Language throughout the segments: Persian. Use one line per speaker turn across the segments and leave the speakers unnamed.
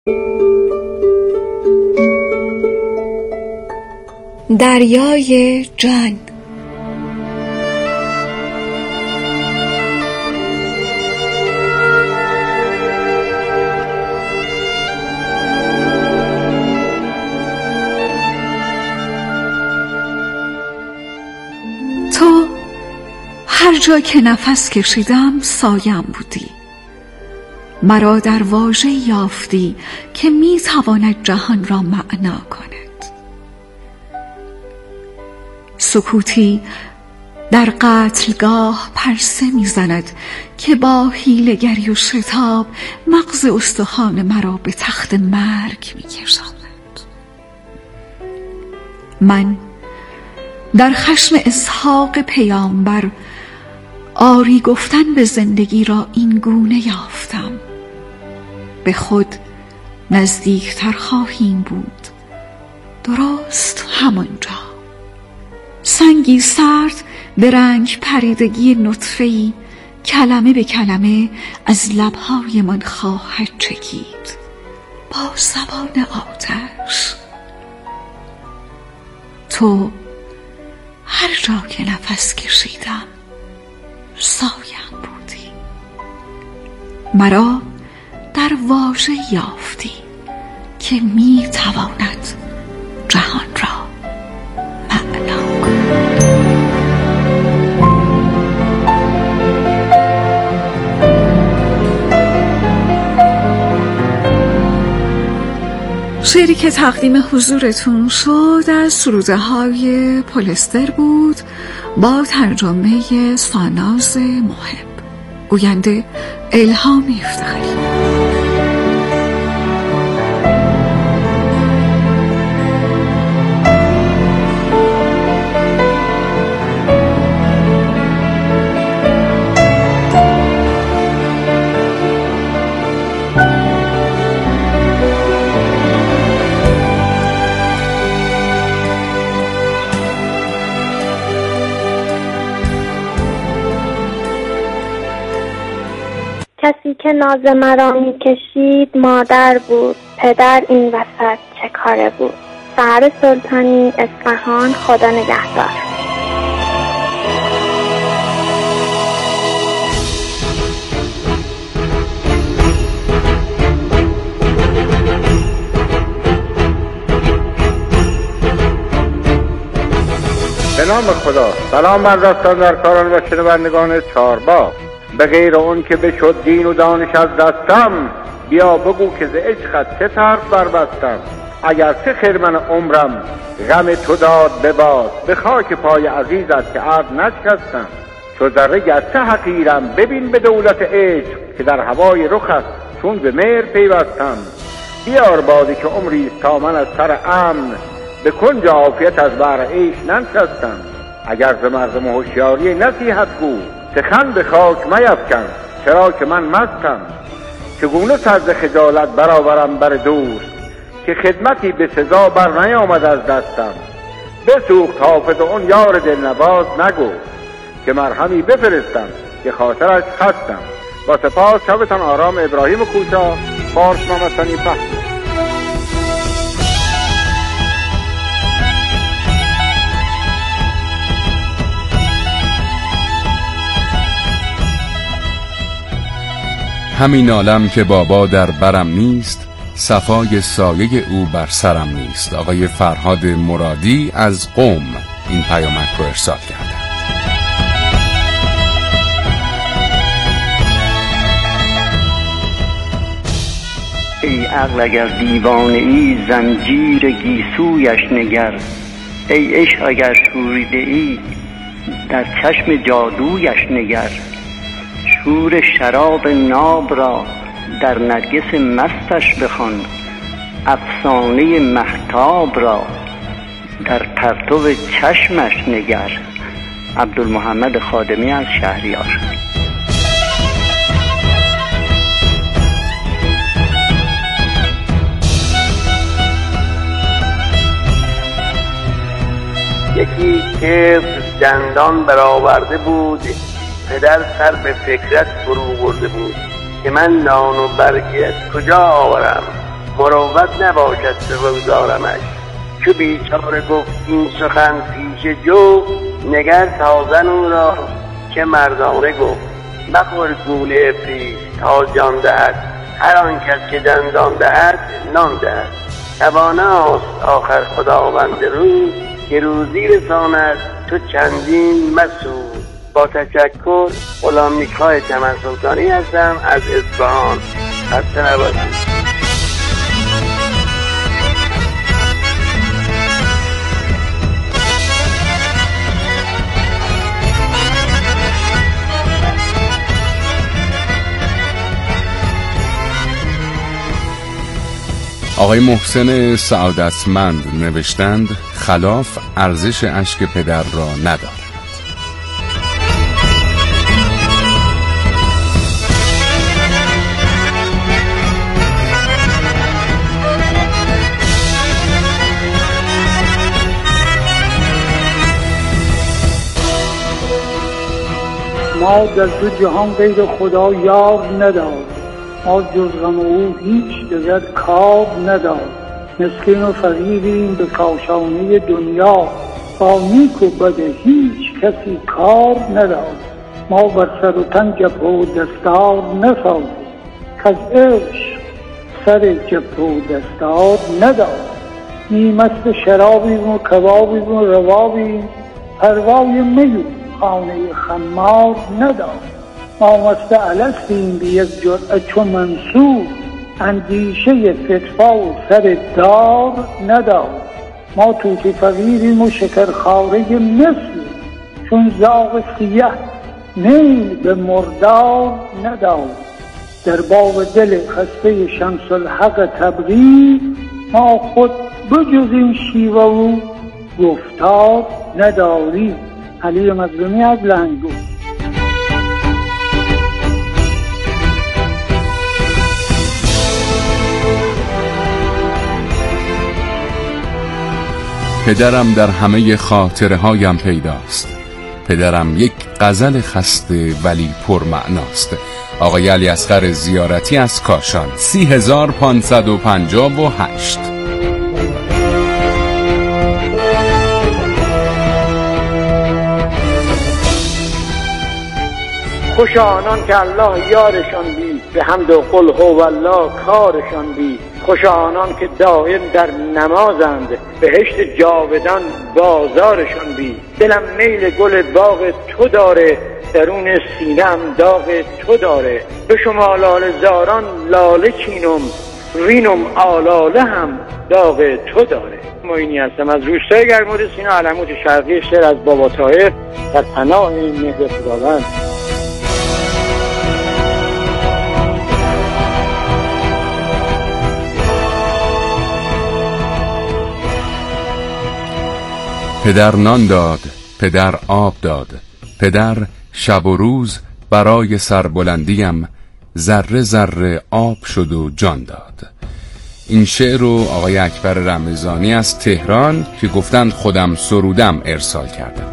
دریای جان. تو هر جا که نفس کشیدم سایم بودی، مرا در واژه یافتی که می تواند جهان را معنا کند. سکوتی در قتلگاه پرسه می زند که با حیله‌گری و شتاب مغز استخوان مرا به تخت مرگ می کشاند. من در خشم اسحاق پیامبر آری گفتن به زندگی را این گونه یافتم: به خود نزدیکتر خواهیم بود، درست همانجا. سنگی سرد به رنگ پریدگی نطفه‌ای کلمه به کلمه از لبهای من خواهد چکید با زبان آتش. تو هر جا که نفس کشیدم سایم بودی، مرا در واژه یافتی که می تواند جهان را معنا کند. شعری که تقدیم حضورتون شد از سروده های پولستر بود با ترجمه ساناز محب. گوینده الهام افتخاری.
کسی که ناز مرا می کشید مادر بود، پدر این وسط چه کاره بود. سحر سلطانی، اصفهان. خدا نگهدار.
به نام خدا. سلام بر رفتن در کاران و شنوندگان چهارباغ. به غیر اون که بشد دین و دانش از دستم، بیا بگو که ز عشقت چه طرف بربستم. اگر چه خرمن عمرم غم تو داد بباد، به خاک پای عزیزت که عهد نشکستم. چو ذره گرچه حقیرم ببین به دولت عشق، که در هوای رخت چون به مهر پیوستم. بیار بادی که عمری تا من از سر امن، به کنج عافیت از بحر عیش ننشستم. اگر ز مردم هوشیاری نصیحت گو، سخن به خاک میفکن چرا که من مستم. چگونه سر ز خجالت برآورم بر دوست، که خدمتی به سزا بر نیامد از دستم. بسوخت حافظ اون یار دلنواز نگو، که مرهمی بفرستم که خاطرش خستم. با سپاس. شبتان آرام. ابراهیم کوچا، فارس ممسنی فهمی.
همین عالم که بابا در برم نیست، صفای سایه او بر سرم نیست. آقای فرهاد مرادی از قم این پیامک رو ارسال کردند.
ای عقل اگر دیوانه ای زنجیر گیسویش نگر. ای عشق اگر شوریده ای در چشم جادویش نگر. شور شراب ناب را در نرگس مستش بخوان. افسانه مهتاب را در پرتو چشمش نگر. عبدالمحمد خادمی از شهریار.
یکی که دندان برآورده بود، پدر سر به فکرت فرو برده بود، که من نان و برگی از کجا آورم. مروت نباشد بگذارمش. چو بیچاره گفت این سخن پیش جو، نگر تازن او را که مردانه گفت. مخور گول ابلیس تا جان دهد، هر آن کس که دندان دهد نان دهد. شبانه است آخر خداوند روز، که روزی رساند تو چندین مسود. با تشکر، غلام نیک‌خواه چمن سلطانی هستم از اصفهان. خسته نباشید.
آقای محسن سعادتمند نوشتند خلاف ارزش اشک پدر را ندارد.
ما در دو جهان غیر خدا یار ندارد، ما جز غم او هیچ دگر کار ندارد. مسکین و فقیریم به کاشانه دنیا، با نیک و بد هیچ کسی کار ندارد. ما بر سر و تن جبهه و دستار نسازیم، کز عشق سر جبهه و دستار ندارد. نی مست شرابیم و کبابیم و ربابیم، پروای می خانه خمار ندارد. ما مست الستیم به یک جرعه چو منصور، اندیشه فتوا و سر دار ندارد. ما طوطی فقیریم و شکرخواره مصریم، چون زاغ سیه میل به مردار ندارد. در باب دل خسته شمس الحق تبریز، ما خود بجز این شیوه و گفتار نداریم. علی مظلومی از لنگو.
پدرم در همه خاطره هایم پیداست، پدرم یک غزل خسته ولی پرمعناست. آقای علی اصغر زیارتی از کاشان 30558.
خوش آنان که الله یارشان بی، به حمد و قل هو الله کارشان بی. خوش آنان که دائم در نمازند، بهشت جاودان بازارشان بی. دلم میل گل باغ تو داره، درون سینه‌ام داغ تو داره. به شما لاله زاران لاله چینم، وینم آلاله هم داغ تو داره. معینی هستم از روستای گرمود سینا علموت شرقی. شعر از بابا طاهر در پناه مهر خداوند.
پدر نان داد، پدر آب داد، پدر شب و روز برای سربلندیم ذره ذره آب شد و جان داد. این شعر رو آقای اکبر رمضانی از تهران که گفتند خودم سرودم ارسال کردم.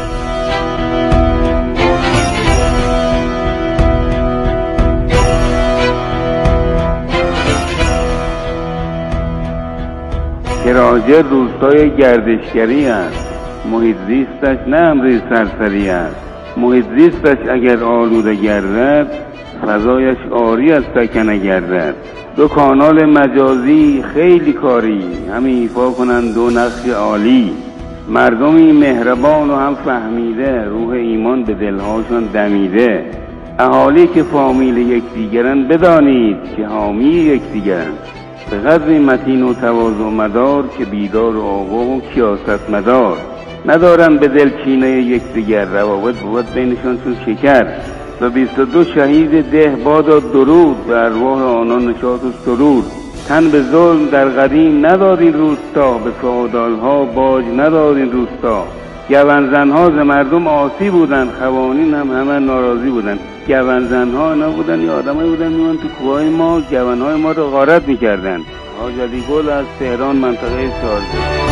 کراجر روستای گردشگری است، محیط زیستش نه امری سرسری است. محیط زیستش اگر آلوده گردد، فضایش عاری از سکنه گردد. دو کانال مجازی خیلی کاری، همین ایفا کنند دو نقش عالی. مردمی مهربان و هم فهمیده، روح ایمان به دلهاشون دمیده. اهالی که فامیل یکدیگرند، بدانید که حامی یکدیگرند. به قدر متین و تواضع مدار، که بیدار و آگاه و کیاست مدار. ندارن به دل کینه یکدیگر، روابط بود بینشان چون شکر. و 22 شهید ده بادا درود، به ارواح آنان نشاط و سرود. تن به ظلم در قدیم ندارین روستا، به فئودالها باج ندارین روستا. گونزنها ز مردم عاصی بودن، خوانین هم همه ناراضی بودن. گونزنها نبودن، یا آدمایی بودن میومدن تو کوههای ما، گونهای ما رو غارت میکردن. حاج علی گل از تهران منطقه چارده.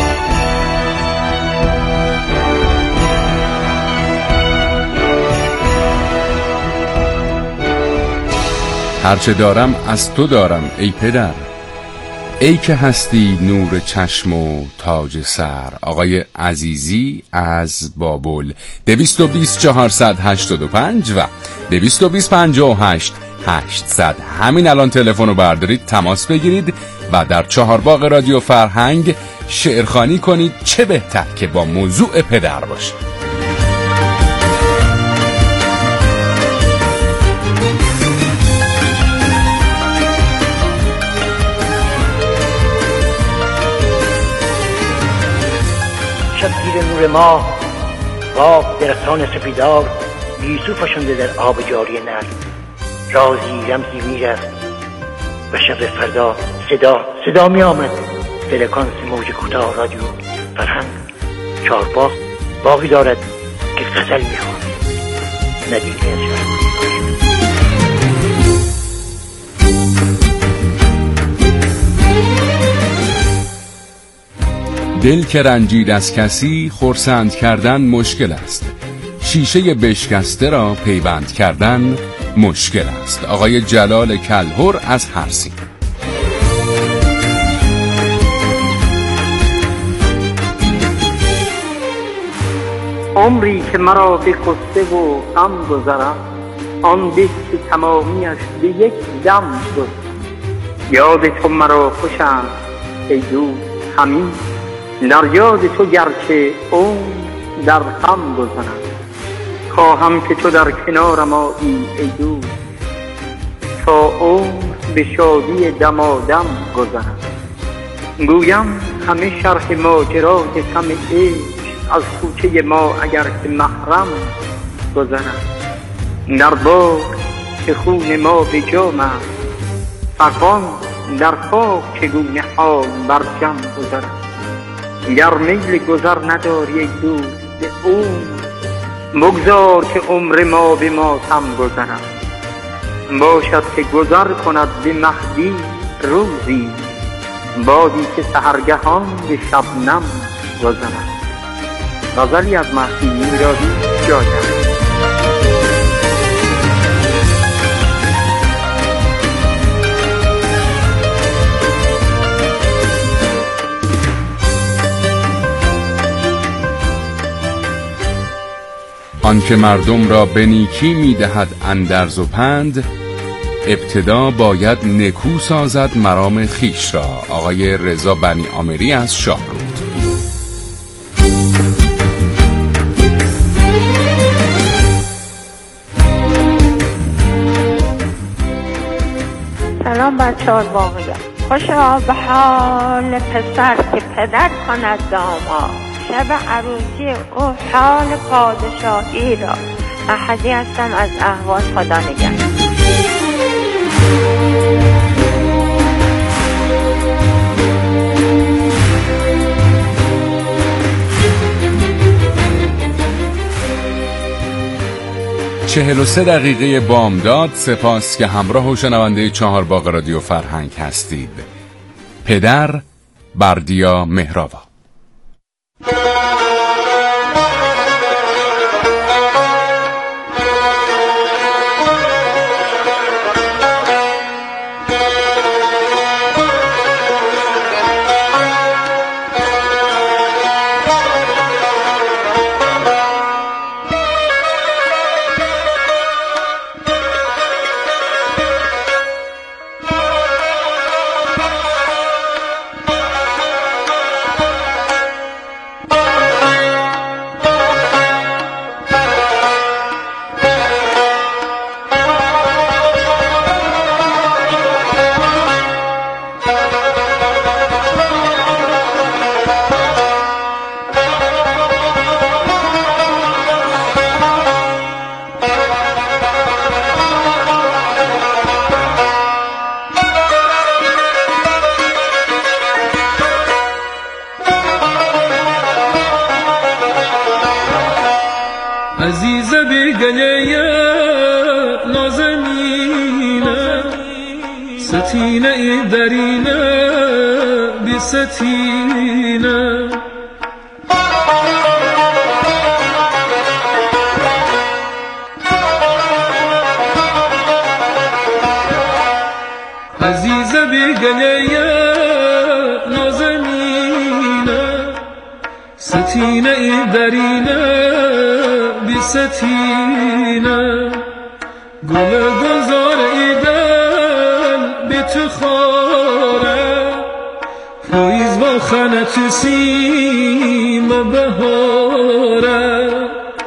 هرچه دارم از تو دارم ای پدر، ای که هستی نور چشم و تاج سر، آقای عزیزی از بابل. 220 485 و 220 58 800. همین الان تلفن رو بردارید، تماس بگیرید و در چهارباغ رادیو فرهنگ شعرخوانی کنید. چه بهتر که با موضوع پدر باشه.
شبگیر نور ما باغ درختان سپیدار گیسو فشنده در آب جاری نر. رازی رمزی میرفت و شب فردا صدا می آمد. فرکانس موج کوتاه رادیو فرهنگ چهارباغ باغی دارد که غزل میخواند. ندیده از
دل که رنجید از کسی خرسند کردن مشکل است، شیشه بشکسته را پیوند کردن مشکل است. آقای جلال کلهر از هرسین.
عمری که مرا به قصه و غم گذرم، آن به که تمامیش به یک دم گذرم. یاد تو مرا خوشم ای دوست همین، در یاد تو گرچه عمر در غم گذرم. خواهم که تو در کنارم آیی ای دوست، تا عمر به شادی دمادم گذرم. گویم همه شرح ماجرای غم عشق، از کوچه ما اگر که محرم گذرم. در باغ که خون ما به جام است، فغان در خاک چگونه حال بر جم گذرم. گر میل گذر نداری ای دوست به عمر، بگذار که عمر ما به ماتم گذرم. باشد که گذر کند به مهدی روزی، بادی که سحرگهان به شبنم گذرم. غزلی از مهدی میرادی جایم.
آن که مردم را به نیکی میدهد اندرز و پند، ابتدا باید نکو سازد مرام خیش را. آقای رضا بنی آمری از شاهرود.
سلام بر چهارباغیان. خوشا به حال پسر که پدر کند داماد، شب عروسی او حال پادشاهی را. احدی هستم از اهواز. خدا نگهدار.
چهل دقیقه بامداد. سپاس که همراه و شنونده چهارباغ رادیو فرهنگ هستید. پدر بردیا مهراوا.
عزیز بیگنه نازنینه، ستینه ای درینه بی ستینه. عزیز بیگنه ستینه ای درینه بی ستینه گل گلزار ای دل بی تو خاره پاییز با خانه تو سیم بهاره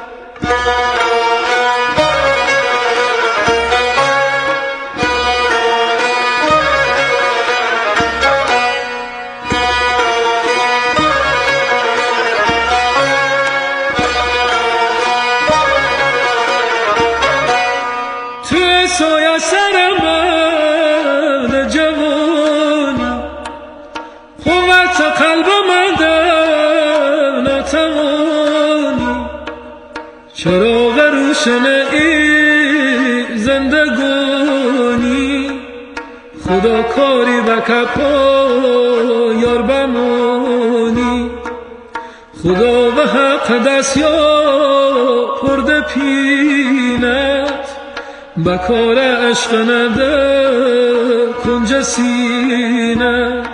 سایه سر من جوانی قوت قلب من در نتوانی چراغ روشن ای زندگانی خدا کاری بکپا یار بمانی خدا به حق دست یا پرده پینت بکار عشق نده کنج سینت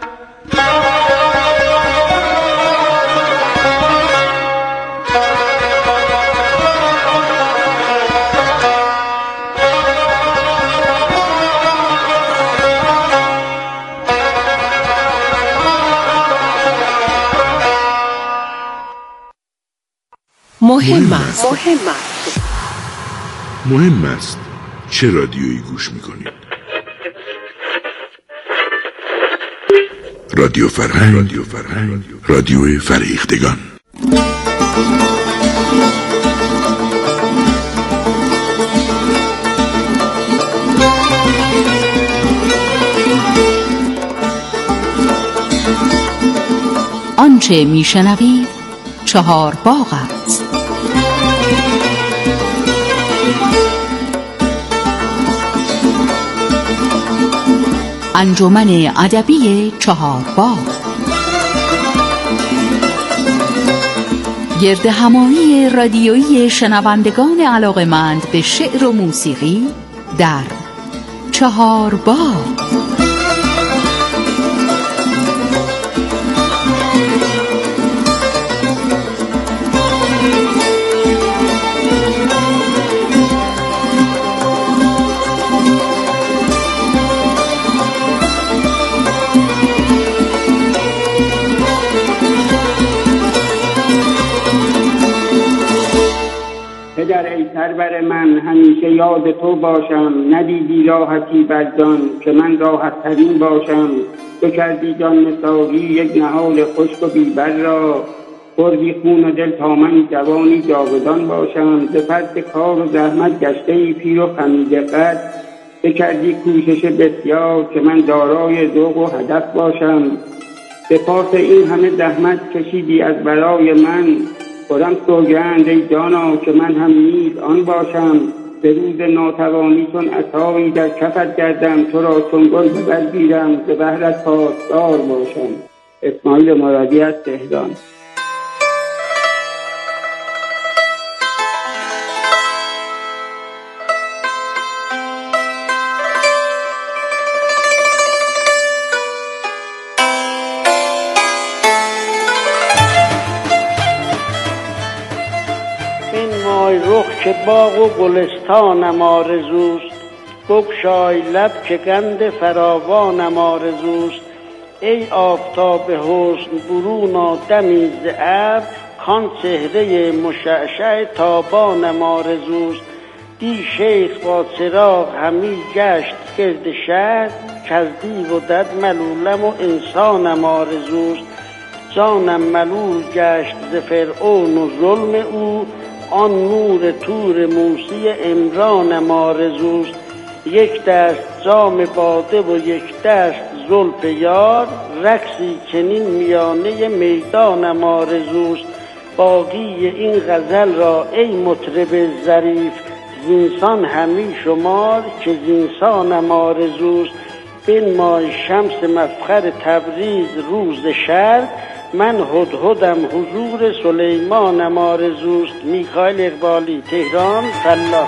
مهم است چه رادیویی گوش میکنید؟ رادیو فرهنگ، رادیو فرهیختگان.
آنچه میشنوید 4 باغ است. انجمن ادبی 4 باغ گرد همایی رادیویی شنوندگان علاقه‌مند به شعر و موسیقی در 4 باغ.
پدر ای سرور من همیشه یاد تو باشم، ندیدی راحتی بر جان که من راحت ترین باشم. تو کردی جان مساوی یک نهال خشک و بیبر را، خوردی خون و دل تا من جوانی جاودان باشم. ز فرط کار و زحمت گشته ای پیر و خمیده قد، بکردی کوشش بسیار که من دارای ذوق و هدف باشم. به پاس این همه زحمت کشیدی از برای من، خودم سوگند ای جانا که من هم نیز آن باشم. به روز ناتوانی چون عصایی در کفت گردم، تو را چون گل به بر گیرم ز بهرت پاسدار باشم. اسماعیل مرادی از تهران.
رخ که باغ و گلستانم آرزوست، بگشای لب که گند فراوانم آرزوست. ای آفتاب حسن برون آدمی ز ابر، کان چهره مشعشع تابانم آرزوست. دی شیخ با چراغ همی گشت گرد شهر، کز دیو و دد ملولم و انسانم آرزوست. جانم ملول گشت ز فرعون و ظلم او، آن نور تور موسی عمرانم آرزوست. یک دست جام باده و یک دست زلف یار، رقصی چنین میانه میدانم آرزوست. باقی این غزل را ای مطرب ظریف، زینسان همی شمار که زینسانم آرزوست. بنمای شمس مفخر تبریز روز شرق، من هدهدم حضور سلیمانم آرزوست. میکائیل اقبالی، تهران، فلاح.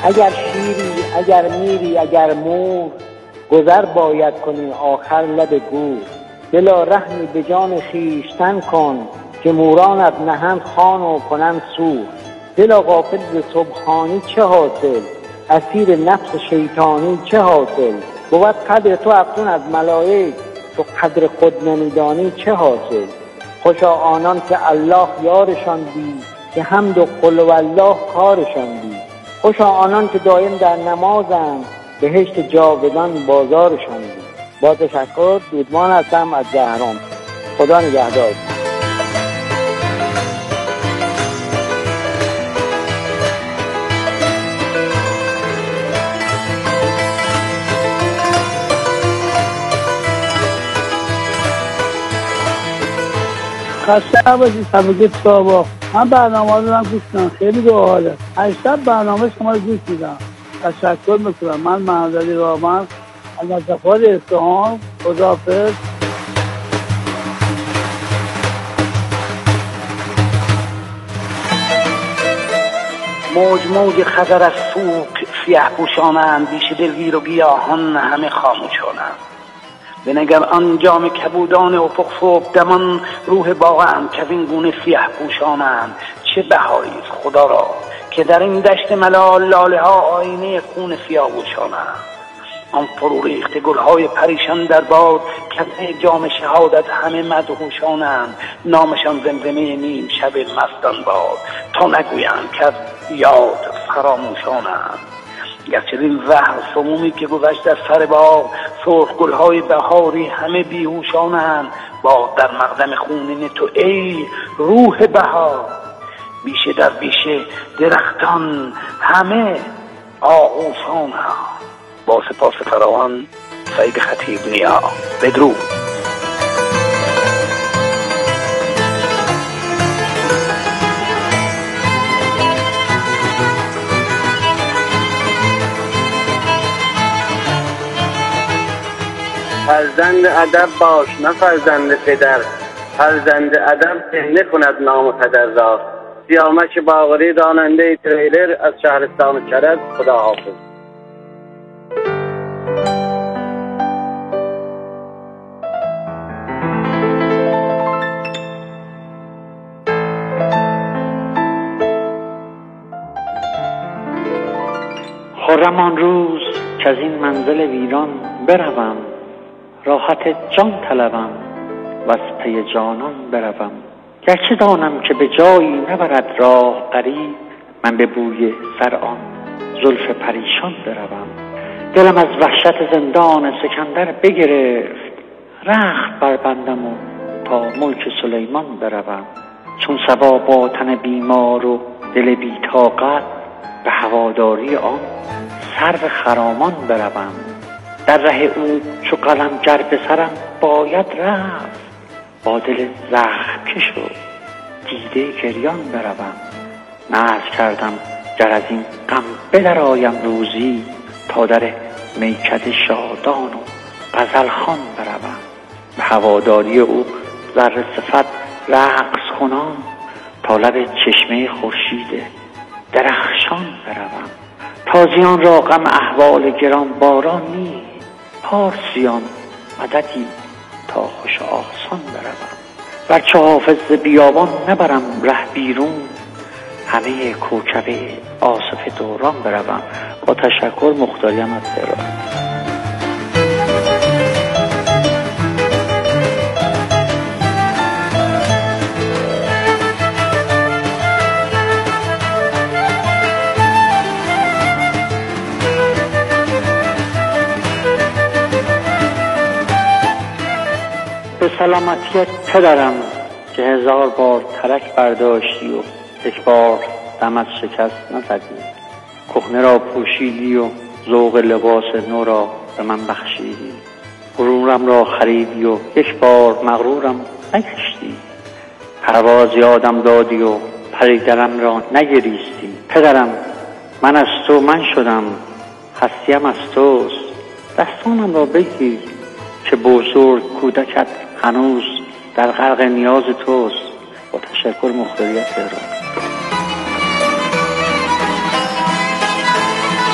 اگر شیری، اگر میری، اگر مور، گذر باید کنی آخر لب گور. دلا رحمی به جان خویشتن کن، که مورانت نهند خوان و کنند سور. دلا غافل ز سبحانی چه حاصل، اسیر نفس شیطانی چه حاصل. بود قدر تو افزون از ملائک، تو قدر خود نمیدانی چه حاصل. خوشا آنان که الله یارشان بی، که حمد و قل والله کارشان بی. خوشا آنان که دایم در نمازند، بهشت جاودان بازارشان بی. با تشکر، دودمان هستم از زهران. خدا نگهدار.
خسته باشید همگی صاحبا. من برنامه رو دارم گوش کنم، خیلی باحاله. هر شب برنامه شما رو گوش میدم. تشکر میکنم. من محمدعلی راهبند از مصطفی اصفهان. خداحافظ.
موج موج خضر از سوق سیه پوشانند، بیش دلگیر و گیاهان همه خاموشانند. بنگر آن جام کبودان افق صبح دمان، روح باغم که این گونه سیه پوشانند. چه بهایی خدا را که در این دشت ملال، لاله ها آینه خون سیاوشانند. آن فرو ریخته گلهای پریشان در باد، کمه جام شهادت همه مدهوشانند. نامشان زمزمه نیم شب مستان باد، تا نگویند که از یاد فراموشانند. گرچه این زهر سمومی که گذشت از سر باغ، سرخ گلهای بهاری همه بیهوشانند. با در مقدم خونین تو ای روح بهار، بیشه در بیشه درختان همه آغوشانند. با سپاس فراوان، سعید خطیب نیا. بدرود.
فرزند ادب باش نه فرزند پدر، فرزند ادب که نکند نام پدر را. سیامک باقری، راننده تریلر از شهرستان کرج. خدا حافظ.
خرم آن روز که از این منزل ویران بروم، راحت جان طلبم و از پی جانان بروم. گرچه دانم که به جایی نبرد راه غریب، من به بوی سر آن زلف پریشان بروم. دلم از وحشت زندان سکندر بگرفت، رخت بربندم و تا ملک سلیمان بروم. چون صبا با تن بیمار و دل بی‌طاقت، به هواداری آن سرو خرامان بروم. در ره او چو قلمگر به سرم باید رفت، با دل زخمکش و دیده گریان بروم. نذر کردم گر از این غم بدرآیم روزی، تا در میکده شادان و غزل خوان بروم. به هواداری او ذره صفت رقص کنان، تا لب چشمه خورشید درخشان بروم. تازیان را غم احوال گران باران نیست، پارسیان مددی تا خوش آسان بروم. ورچه حافظ ز بیابان نبرم ره بیرون، همه کوکب آصف دوران بروم. با تشکر، مختاریم از تهران. به سلامتی پدرم که 1000 بار ترک برداشتی و 1 بار دم از شکست نزدی. کهنه را پوشیدی و ذوق لباس نو را به من بخشیدی. غرورم را خریدی و 1 بار مغرورم نگشتی. پرواز یادم دادی و پریدرم را نگریستی. پدرم، من از تو من شدم، هستیم از توست. دستانم را بگیر که بزرگ کودکت هنوز در غرق نیاز توست. با تشکر، مختاریت تهران.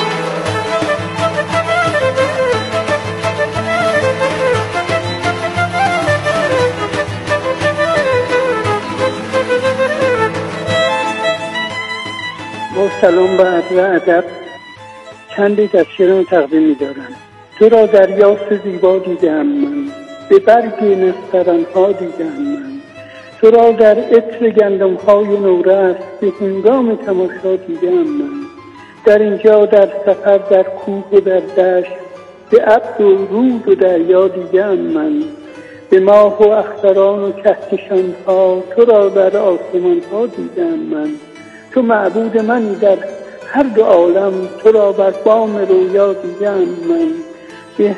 سلام و عرض ادب چندی از شعرم تقدیم می‌دارم. تو را در یاس زیبا دیدم من، به برگ نسترن‌ها دیدم من. تو را در عطر گندم‌های نورست به هنگام تماشا دیدم من. در اینجا در سفر در کوه و در دشت به عبد و رود و دریا دیدم من. به ماه و اختران و کهکشان‌ها تو را در آسمان‌ها دیدم من. تو معبود منی در هر دو عالم، تو را بر بام رویا دیدم من. به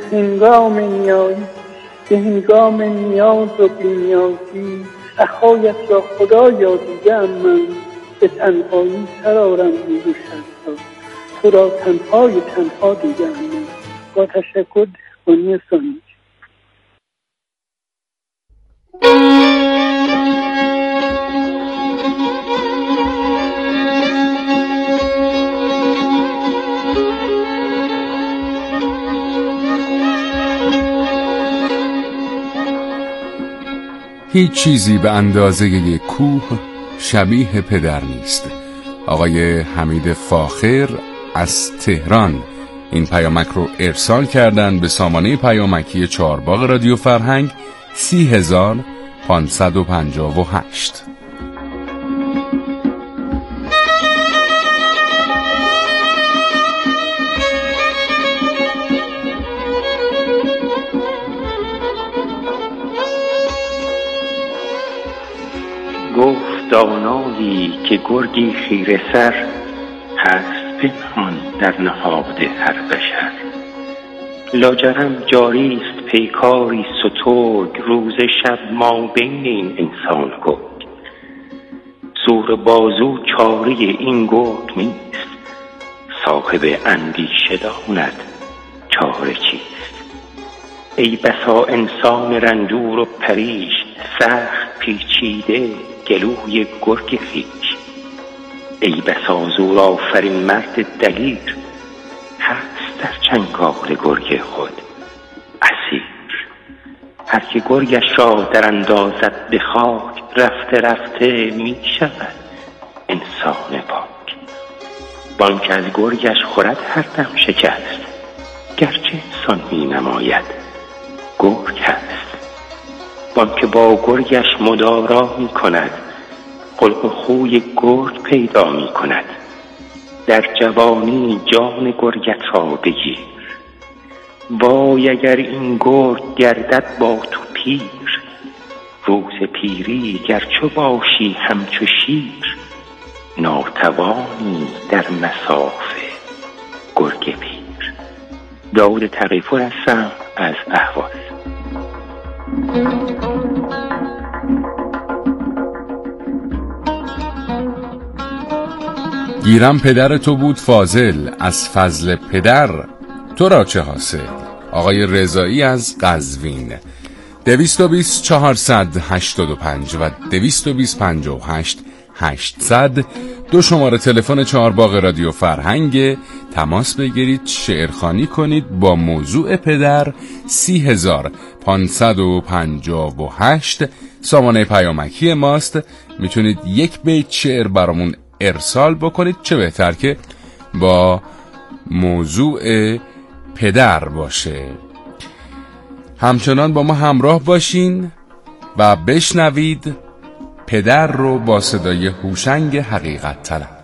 هنگام نیاز و بی‌نیازی اخایت را خدایا دیدم من. به تنهایی سرارم روز شب‌ها، تو را تنها دیدم من. با تشکر دهقانی ثانی.
هیچ چیزی به اندازه یک کوه شبیه پدر نیست. آقای حمید فاخر از تهران این پیامک رو ارسال کردن به سامانه پیامکی چهارباغ رادیو فرهنگ 30558.
گفت دانایی که گرگی خیره سر هست پنهان در نهاد هر بشر. لاجرم جاریست پیکاری سترگ روز شب ما بین این انسان گرگ. زور بازو چاره این گرگ نیست، صاحب اندیشه داند چاره چیست. ای بسا انسان رنجور و پریش سخت پیچیده گلوی گرگ خویش. ای بسا زور آفرین مرد دلیر هست در چنگال گرگ خود اسیر. هر که گرگش را در اندازد به خاک رفته رفته می شود انسان پاک. بانک از گرگش خورد هر دم شکست، گرچه انسان می نماید گرگ هست. بانک با گرگش مدارا می کند، خلق و خوی گرگ پیدا می کند. در جوانی جان گرگت را بگیر، وای اگر این گرگ گردد با تو پیر. روز پیری گرچه باشی همچو شیر، ناتوانی در مسافه گرگ پیر. داود تقی‌پور هستم از اهواز.
گیرم پدر تو بود فاضل، از فضل پدر تو را چه حاصل. آقای رضایی از قزوین. 220 485 و 220 58 800 دو شماره تلفن چهارباغ رادیو فرهنگ. تماس بگیرید، شعرخوانی کنید با موضوع پدر. 30558 سامانه پیامکی ماست. میتونید یک بیت شعر برامون ارسال بکنید، چه بهتر که با موضوع پدر باشه. همچنان با ما همراه باشین و بشنوید پدر رو با صدای هوشنگ حقیقت طلب.